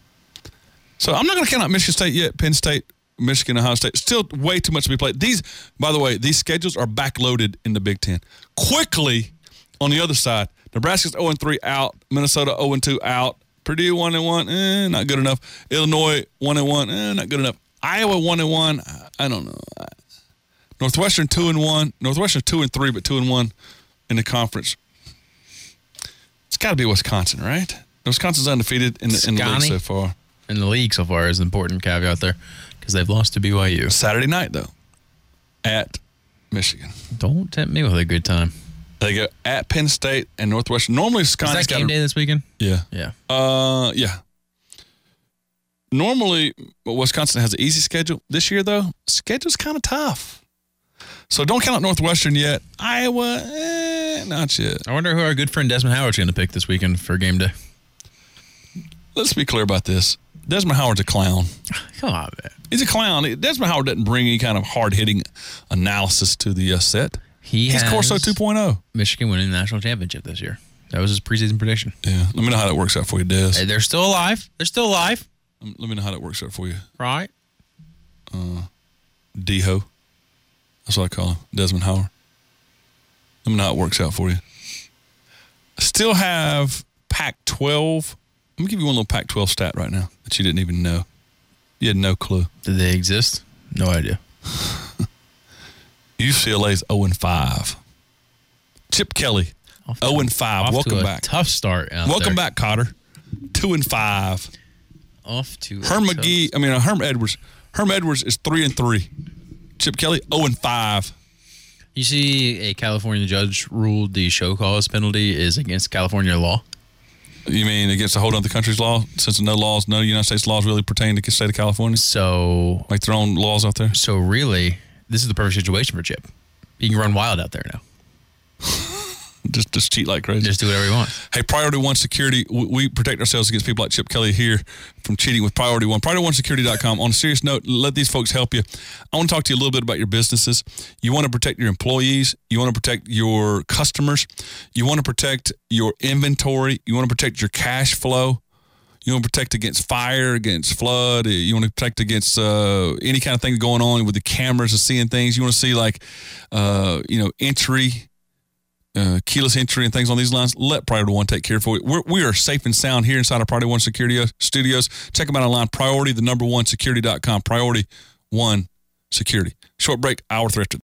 So I'm not going to count out Michigan State yet. Penn State, Michigan, Ohio State. Still way too much to be played. These, by the way, these schedules are backloaded in the Big Ten. Quickly, on the other side, Nebraska's oh and three out. Minnesota oh and two out. Purdue one and one, eh, not good enough. Illinois one and one, eh, not good enough. Iowa one and one, I don't know. Northwestern two and one. Northwestern two and three, but two and one in the conference. It's got to be Wisconsin, right? Wisconsin's undefeated in the, in the league so far. In the league so far is an important caveat there because they've lost to B Y U. Saturday night, though, at Michigan. Don't tempt me with a good time. They go at Penn State and Northwestern. Normally, Wisconsin's Is that game got a, day this weekend? Yeah. Yeah. Uh, yeah. Normally, Wisconsin has an easy schedule. This year, though, schedule's kind of tough. So don't count out Northwestern yet. Iowa, eh, not yet. I wonder who our good friend Desmond Howard's going to pick this weekend for game day. Let's be clear about this. Desmond Howard's a clown. Come on, man. He's a clown. Desmond Howard doesn't bring any kind of hard-hitting analysis to the uh, set. He He's has Corso two point oh. Michigan winning the national championship this year. That was his preseason prediction. Yeah. Let me know how that works out for you, Des. Hey, they're still alive. They're still alive. Let me know how that works out for you. Right. Uh, D-Ho. That's what I call him, Desmond Howard. Let me know how it works out for you. I still have Pac twelve. Let me give you one little Pac twelve stat right now that you didn't even know. You had no clue. Did they exist? No idea. U C L A's oh and five. Chip Kelly, oh and five. Off Welcome to a back. Tough start out Welcome there. back, Cotter. two and five. Off to Herm a McGee, I mean, uh, Herm Edwards. Herm Edwards is three and three. Chip Kelly, oh and five. You see, a California judge ruled the show cause penalty is against California law. You mean against the whole other country's law? Since no laws, no United States laws really pertain to the state of California? So, like their own laws out there? So really, this is the perfect situation for Chip. He can run wild out there now. Just just cheat like crazy. Just do whatever he wants. Hey, Priority One Security, we, we protect ourselves against people like Chip Kelly here from cheating with Priority One. Priority One Security dot com. On a serious note, let these folks help you. I want to talk to you a little bit about your businesses. You want to protect your employees. You want to protect your customers. You want to protect your inventory. You want to protect your cash flow. You want to protect against fire, against flood. You want to protect against uh, any kind of thing going on with the cameras and seeing things. You want to see like, uh, you know, entry. Uh, keyless entry and things on these lines, let Priority One take care of it. We're, we are safe and sound here inside of Priority One Security Studios. Check them out online, Priority, the number one security dot com, Priority One Security. Short break, hour thrifted.